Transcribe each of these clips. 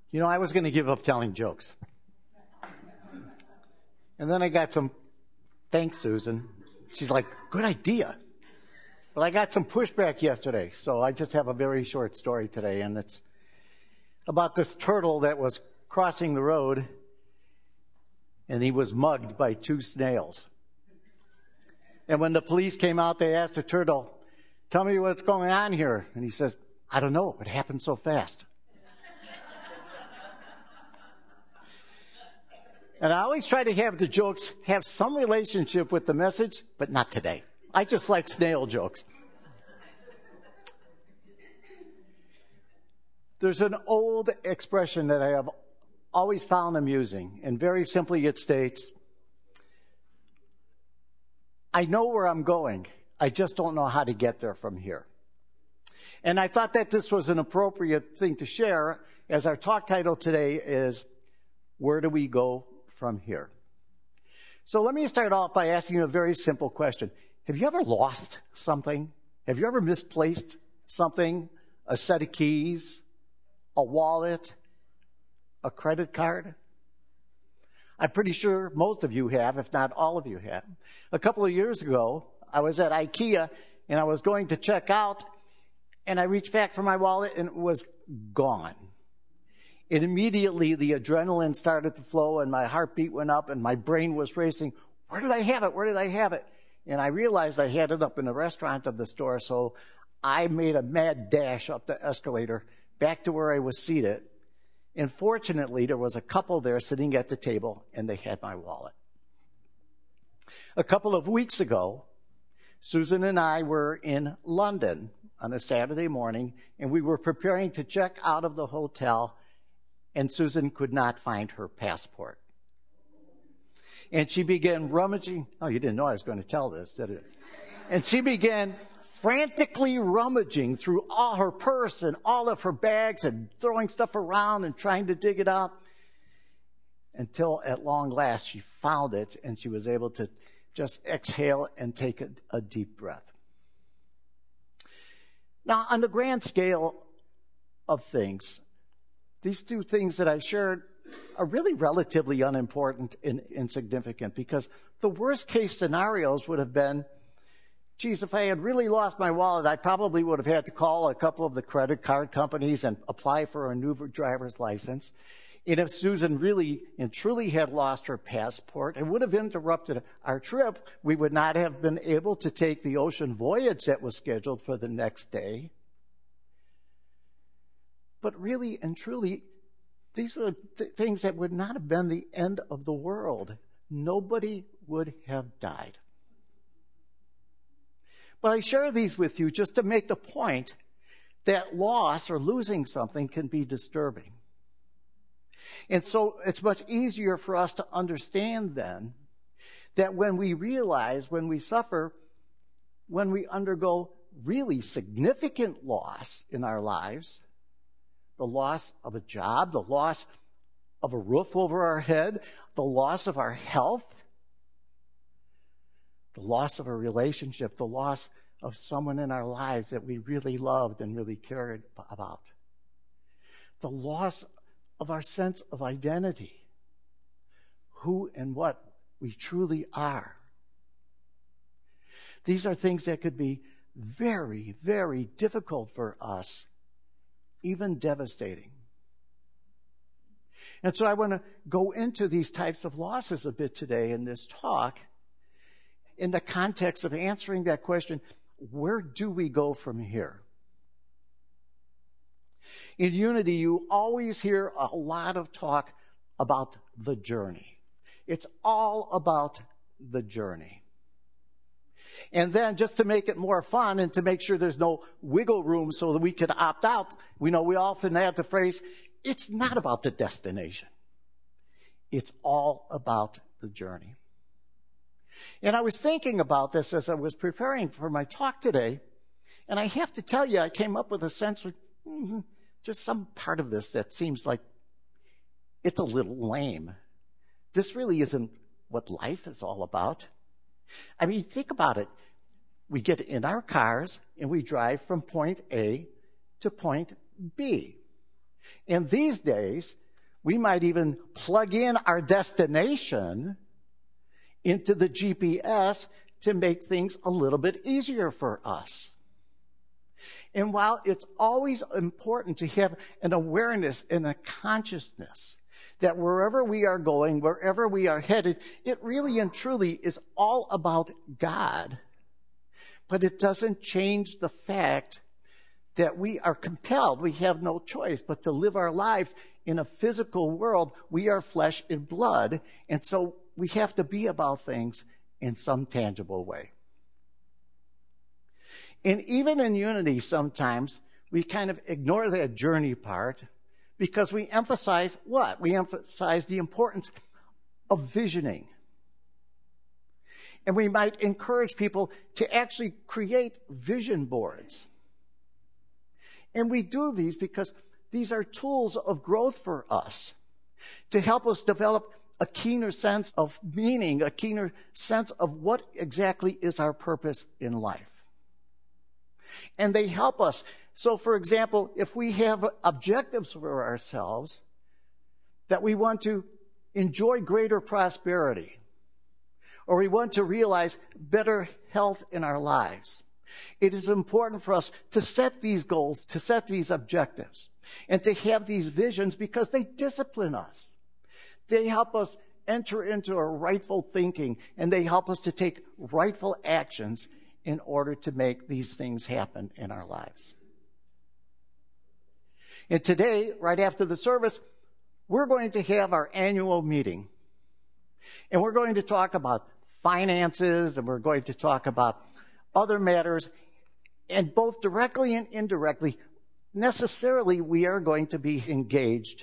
You know, I was going to give up telling jokes. And then I got some, thanks, Susan. She's like, good idea. But I got some pushback yesterday, so I just have a very short story today, and it's about this turtle that was crossing the road, and he was mugged by 2 snails. And when the police came out, they asked the turtle, tell me what's going on here. And he says, I don't know. It happened so fast. And I always try to have the jokes have some relationship with the message, but not today. I just like snail jokes. There's an old expression that I have always found amusing, and very simply it states, I know where I'm going. I just don't know how to get there from here. And I thought that this was an appropriate thing to share, as our talk title today is, Where do we go from here? So let me start off by asking you a very simple question. Have you ever lost something? Have you ever misplaced something? A set of keys? A wallet? A credit card? I'm pretty sure most of you have, if not all of you have. A couple of years ago, I was at IKEA and I was going to check out, and I reached back for my wallet and it was gone. And immediately the adrenaline started to flow and my heartbeat went up and my brain was racing. Where did I have it? Where did I have it? And I realized I had it up in the restaurant of the store, so I made a mad dash up the escalator back to where I was seated. And fortunately, there was a couple there sitting at the table, and they had my wallet. A couple of weeks ago, Susan and I were in London on a Saturday morning, and we were preparing to check out of the hotel, and Susan could not find her passport. And she began rummaging. Oh, you didn't know I was going to tell this, did you? And she began frantically rummaging through all her purse and all of her bags and throwing stuff around and trying to dig it up until at long last she found it and she was able to just exhale and take a deep breath. Now, on the grand scale of things, these 2 things that I shared are really relatively unimportant and insignificant, because the worst case scenarios would have been, geez, if I had really lost my wallet, I probably would have had to call a couple of the credit card companies and apply for a new driver's license. And if Susan really and truly had lost her passport, it would have interrupted our trip. We would not have been able to take the ocean voyage that was scheduled for the next day. But really and truly, these were things that would not have been the end of the world. Nobody would have died. But I share these with you just to make the point that loss or losing something can be disturbing. And so it's much easier for us to understand then that when we realize, when we suffer, when we undergo really significant loss in our lives, the loss of a job, the loss of a roof over our head, the loss of our health, the loss of a relationship, the loss of someone in our lives that we really loved and really cared about, the loss of our sense of identity, who and what we truly are. These are things that could be very, very difficult for us, even devastating. And so I want to go into these types of losses a bit today in this talk, in the context of answering that question, where do we go from here? In Unity, you always hear a lot of talk about the journey. It's all about the journey. And then just to make it more fun and to make sure there's no wiggle room so that we could opt out, we often add the phrase, it's not about the destination. It's all about the journey. And I was thinking about this as I was preparing for my talk today, and I have to tell you, I came up with a sense of just some part of this that seems like it's a little lame. This really isn't what life is all about. I mean, think about it. We get in our cars and we drive from point A to point B. And these days, we might even plug in our destination into the GPS to make things a little bit easier for us. And while it's always important to have an awareness and a consciousness that wherever we are going, wherever we are headed, it really and truly is all about God. But it doesn't change the fact that we are compelled, we have no choice but to live our lives in a physical world. We are flesh and blood, and so we have to be about things in some tangible way. And even in unity, sometimes we kind of ignore that journey part because we emphasize what? We emphasize the importance of visioning. And we might encourage people to actually create vision boards. And we do these because these are tools of growth for us to help us develop a keener sense of meaning, a keener sense of what exactly is our purpose in life. And they help us. So, for example, if we have objectives for ourselves that we want to enjoy greater prosperity, or we want to realize better health in our lives, it is important for us to set these goals, to set these objectives, and to have these visions because they discipline us. They help us enter into a rightful thinking, and they help us to take rightful actions in order to make these things happen in our lives. And today, right after the service, we're going to have our annual meeting. And we're going to talk about finances, and we're going to talk about other matters, and both directly and indirectly, necessarily we are going to be engaged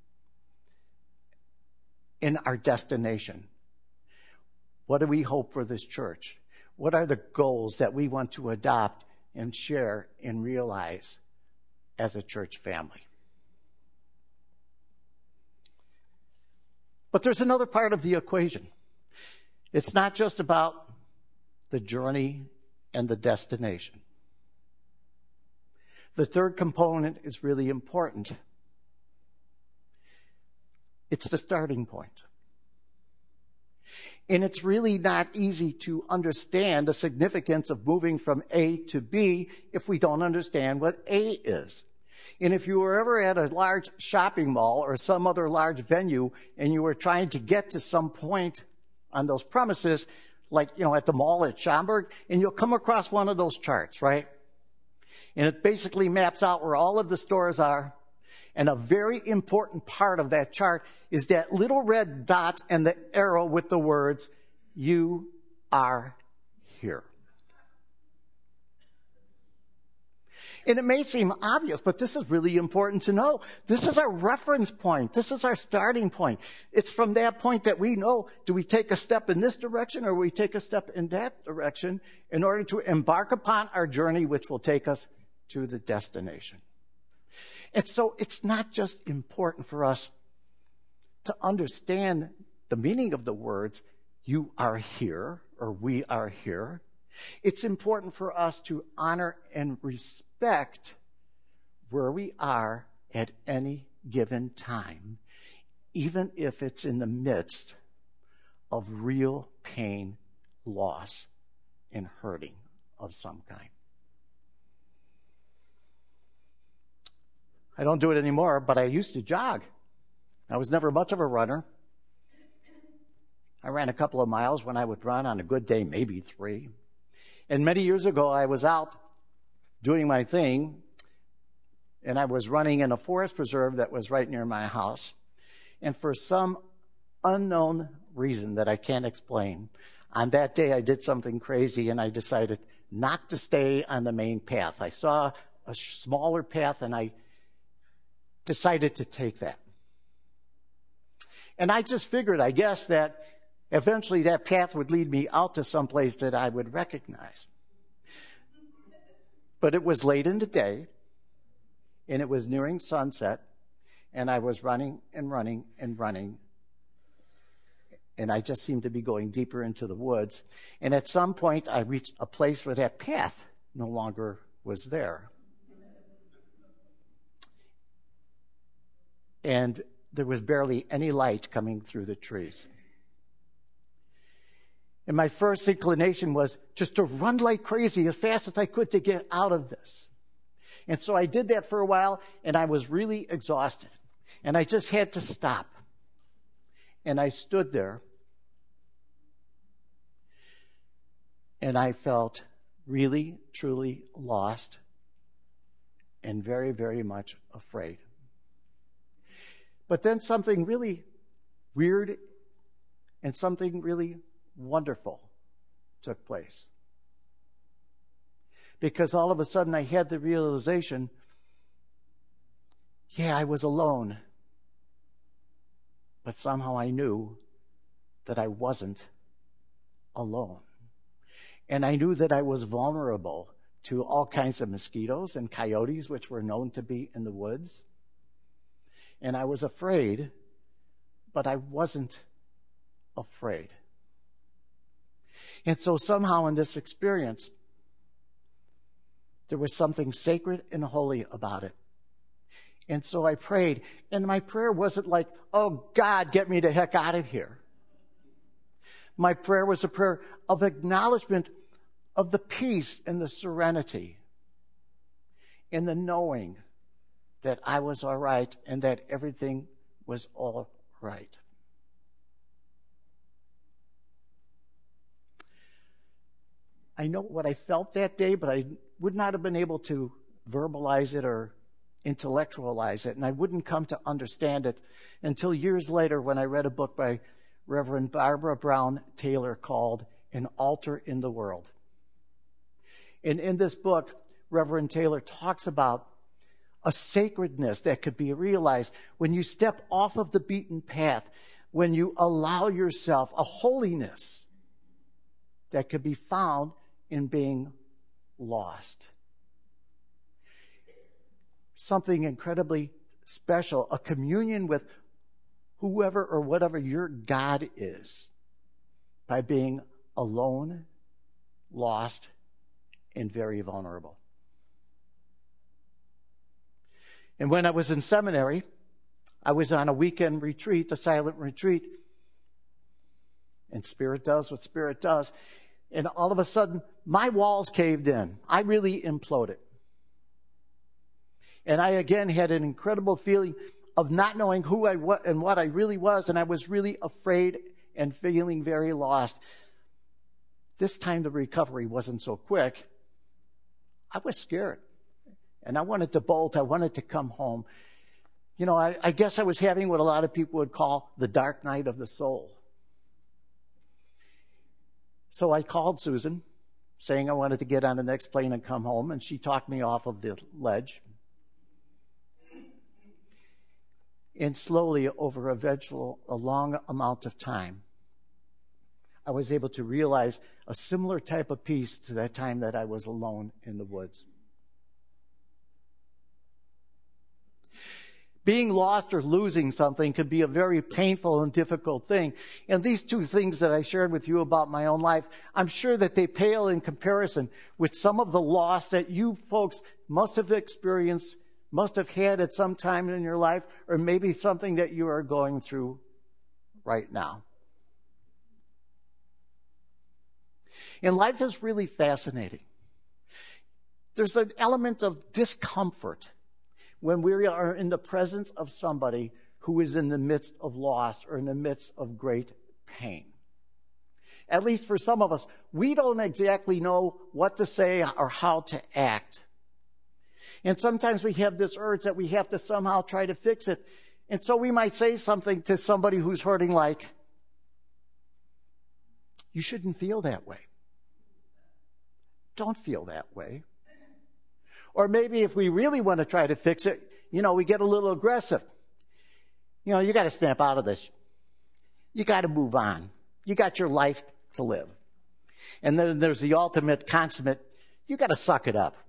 in our destination. What do we hope for this church? What are the goals that we want to adopt and share and realize as a church family? But there's another part of the equation. It's not just about the journey and the destination. The third component is really important. It's the starting point. And it's really not easy to understand the significance of moving from A to B if we don't understand what A is. And if you were ever at a large shopping mall or some other large venue and you were trying to get to some point on those premises, like, at the mall at Schaumburg, and you'll come across one of those charts, right? And it basically maps out where all of the stores are. And a very important part of that chart is that little red dot and the arrow with the words, "You are here." And it may seem obvious, but this is really important to know. This is our reference point. This is our starting point. It's from that point that we know, do we take a step in this direction or do we take a step in that direction in order to embark upon our journey, which will take us to the destination. And so it's not just important for us to understand the meaning of the words, "You are here," or "We are here." It's important for us to honor and respect where we are at any given time, even if it's in the midst of real pain, loss, and hurting of some kind. I don't do it anymore, but I used to jog. I was never much of a runner. I ran a couple of miles when I would run on a good day, maybe 3. And many years ago, I was out doing my thing, and I was running in a forest preserve that was right near my house. And for some unknown reason that I can't explain, on that day I did something crazy, and I decided not to stay on the main path. I saw a smaller path, and I decided to take that. And I just figured, I guess, that eventually that path would lead me out to some place that I would recognize. But it was late in the day, and it was nearing sunset, and I was running and running and running, and I just seemed to be going deeper into the woods. And at some point, I reached a place where that path no longer was there. and there was barely any light coming through the trees. And my first inclination was just to run like crazy as fast as I could to get out of this. And so I did that for a while, and I was really exhausted. And I just had to stop. And I stood there, and I felt really, truly lost and very, very much afraid. But then something really weird and something really wonderful took place. Because all of a sudden I had the realization, yeah, I was alone. But somehow I knew that I wasn't alone. And I knew that I was vulnerable to all kinds of mosquitoes and coyotes, which were known to be in the woods. And I was afraid, but I wasn't afraid. And so somehow in this experience, there was something sacred and holy about it. And so I prayed, and my prayer wasn't like, oh, God, get me the heck out of here. My prayer was a prayer of acknowledgement of the peace and the serenity and the knowing that I was all right and that everything was all right. I know what I felt that day, but I would not have been able to verbalize it or intellectualize it, and I wouldn't come to understand it until years later when I read a book by Reverend Barbara Brown Taylor called An Altar in the World. And in this book, Reverend Taylor talks about a sacredness that could be realized when you step off of the beaten path, when you allow yourself a holiness that could be found in being lost. Something incredibly special, a communion with whoever or whatever your God is, by being alone, lost, and very vulnerable. And when I was in seminary, I was on a weekend retreat, a silent retreat, and Spirit does what Spirit does. And all of a sudden, my walls caved in. I really imploded. And I again had an incredible feeling of not knowing who I was and what I really was, and I was really afraid and feeling very lost. This time the recovery wasn't so quick. I was scared. And I wanted to bolt. I wanted to come home. You know, I guess I was having what a lot of people would call the dark night of the soul. So I called Susan, saying I wanted to get on the next plane and come home, and she talked me off of the ledge. And slowly, over a long amount of time, I was able to realize a similar type of peace to that time that I was alone in the woods. Being lost or losing something could be a very painful and difficult thing. And these two things that I shared with you about my own life, I'm sure that they pale in comparison with some of the loss that you folks must have experienced, must have had at some time in your life, or maybe something that you are going through right now. And life is really fascinating. There's an element of discomfort when we are in the presence of somebody who is in the midst of loss or in the midst of great pain. At least for some of us, we don't exactly know what to say or how to act. And sometimes we have this urge that we have to somehow try to fix it. And so we might say something to somebody who's hurting like, you shouldn't feel that way. Don't feel that way. Or maybe if we really want to try to fix it, we get a little aggressive. You got to snap out of this. You got to move on. You got your life to live. And then there's the ultimate, consummate, you got to suck it up.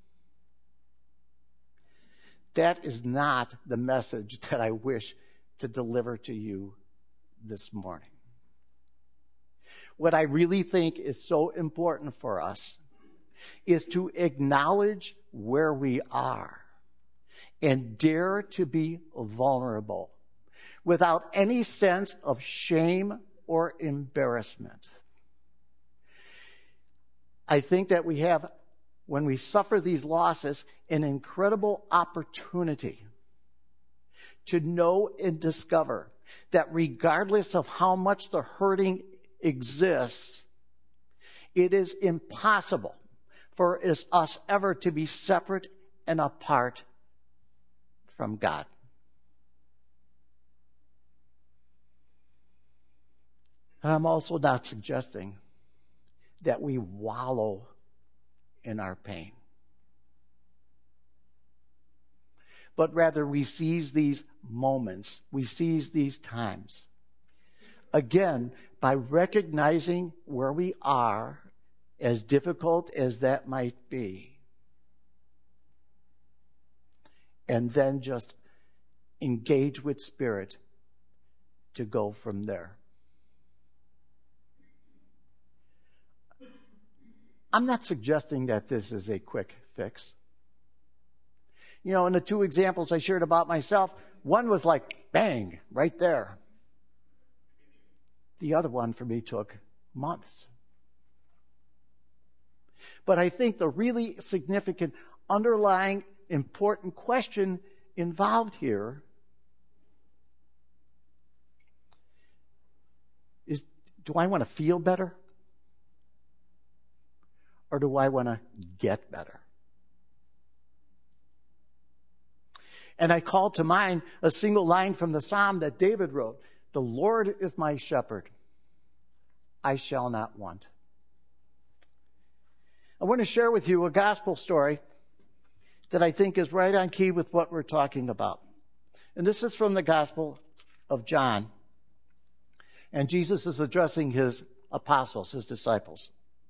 That is not the message that I wish to deliver to you this morning. What I really think is so important for us is to acknowledge where we are and dare to be vulnerable without any sense of shame or embarrassment. I think that we have, when we suffer these losses, an incredible opportunity to know and discover that regardless of how much the hurting exists, it is impossible for us ever to be separate and apart from God. And I'm also not suggesting that we wallow in our pain, but rather we seize these moments, we seize these times. Again, by recognizing where we are, as difficult as that might be, and then just engage with Spirit to go from there. I'm not suggesting that this is a quick fix. You know, in the two examples I shared about myself, one was like, bang, right there. The other one for me took months. But I think the really significant, underlying, important question involved here is, do I want to feel better? Or do I want to get better? And I call to mind a single line from the psalm that David wrote. The Lord is my shepherd. I shall not want. I want to share with you a gospel story that I think is right on key with what we're talking about. And this is from the Gospel of John. And Jesus is addressing his apostles, his disciples.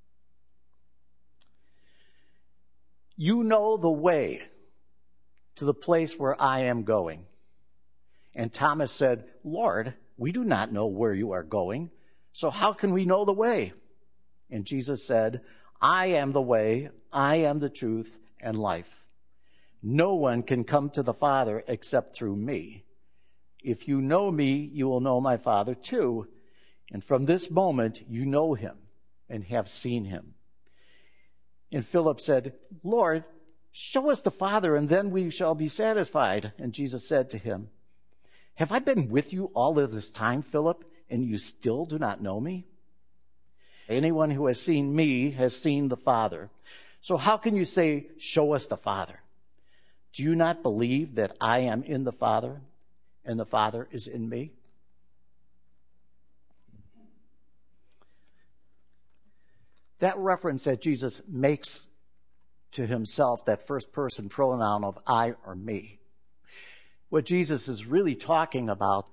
You know the way to the place where I am going. And Thomas said, Lord, we do not know where you are going, so how can we know the way? And Jesus said, I am the way, I am the truth, and life. No one can come to the Father except through me. If you know me, you will know my Father too. And from this moment, you know him and have seen him. And Philip said, Lord, show us the Father, and then we shall be satisfied. And Jesus said to him, have I been with you all of this time, Philip, and you still do not know me? Anyone who has seen me has seen the Father. So how can you say, show us the Father? Do you not believe that I am in the Father and the Father is in me? That reference that Jesus makes to himself, that first person pronoun of I or me, what Jesus is really talking about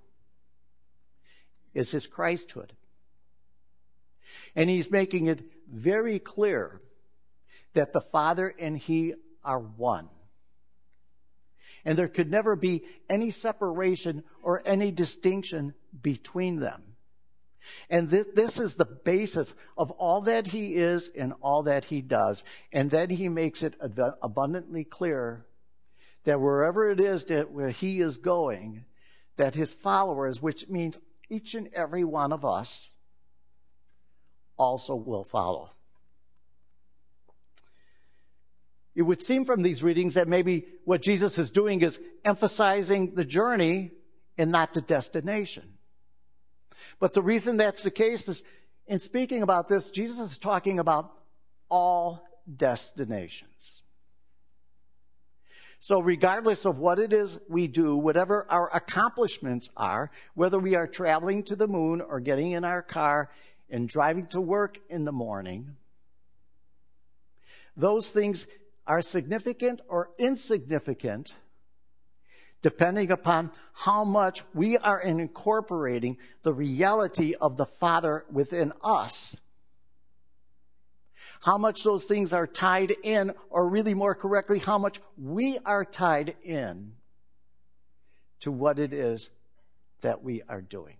is his Christhood. And he's making it very clear that the Father and he are one. And there could never be any separation or any distinction between them. And this is the basis of all that he is and all that he does. And then he makes it abundantly clear that wherever it is that where he is going, that his followers, which means each and every one of us, also will follow. It would seem from these readings that maybe what Jesus is doing is emphasizing the journey and not the destination. But the reason that's the case is, in speaking about this, Jesus is talking about all destinations. So regardless of what it is we do, whatever our accomplishments are, whether we are traveling to the moon or getting in our car and driving to work in the morning, those things are significant or insignificant depending upon how much we are incorporating the reality of the Father within us. How much those things are tied in, or really more correctly, how much we are tied in to what it is that we are doing.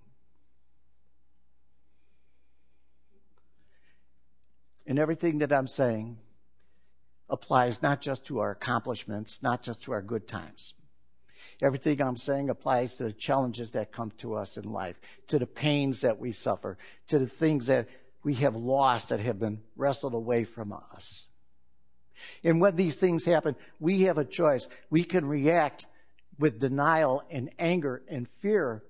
And everything that I'm saying applies not just to our accomplishments, not just to our good times, Everything I'm saying applies to the challenges that come to us in life, to the pains that we suffer, to the things that we have lost that have been wrestled away from us. And when these things happen, we have a choice. We can react with denial and anger and fear.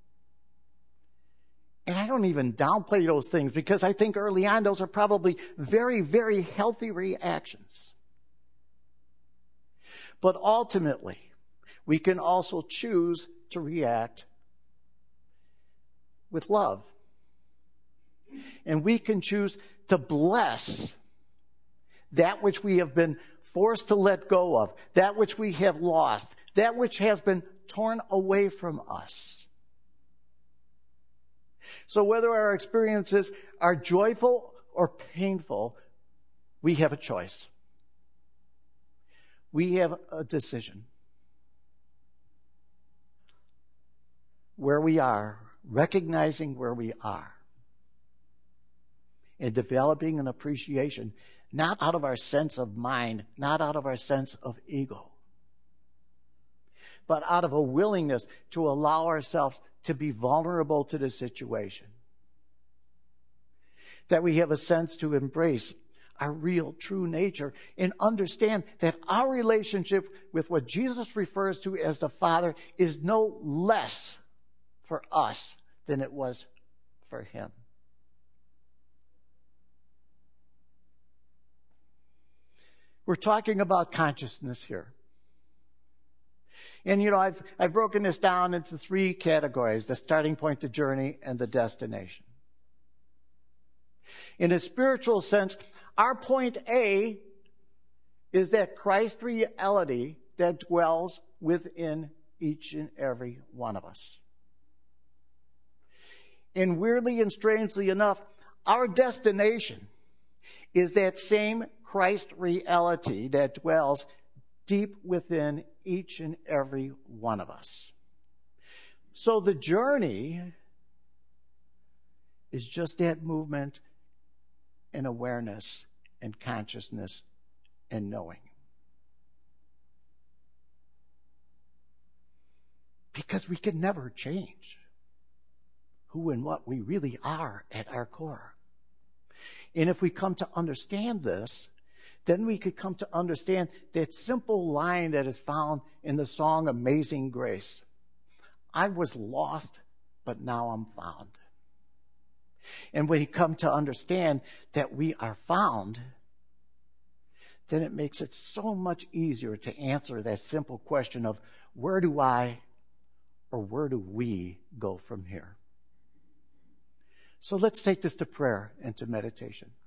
And I don't even downplay those things, because I think early on those are probably very, very healthy reactions. But ultimately, we can also choose to react with love. And we can choose to bless that which we have been forced to let go of, that which we have lost, that which has been torn away from us. So whether our experiences are joyful or painful, we have a choice. We have a decision. Where we are, recognizing where we are, and developing an appreciation, not out of our sense of mind, not out of our sense of ego, but out of a willingness to allow ourselves to be vulnerable to the situation. That we have a sense to embrace our real, true nature and understand that our relationship with what Jesus refers to as the Father is no less for us than it was for him. We're talking about consciousness here. And I've broken this down into 3 categories: the starting point, the journey, and the destination. In a spiritual sense, our point A is that Christ reality that dwells within each and every one of us. And weirdly and strangely enough, our destination is that same Christ reality that dwells deep within each and every one of us. So the journey is just that movement and awareness and consciousness and knowing. Because we can never change who and what we really are at our core. And if we come to understand this, then we could come to understand that simple line that is found in the song Amazing Grace. I was lost, but now I'm found. And when you come to understand that we are found, then it makes it so much easier to answer that simple question of where do I or where do we go from here? So let's take this to prayer and to meditation.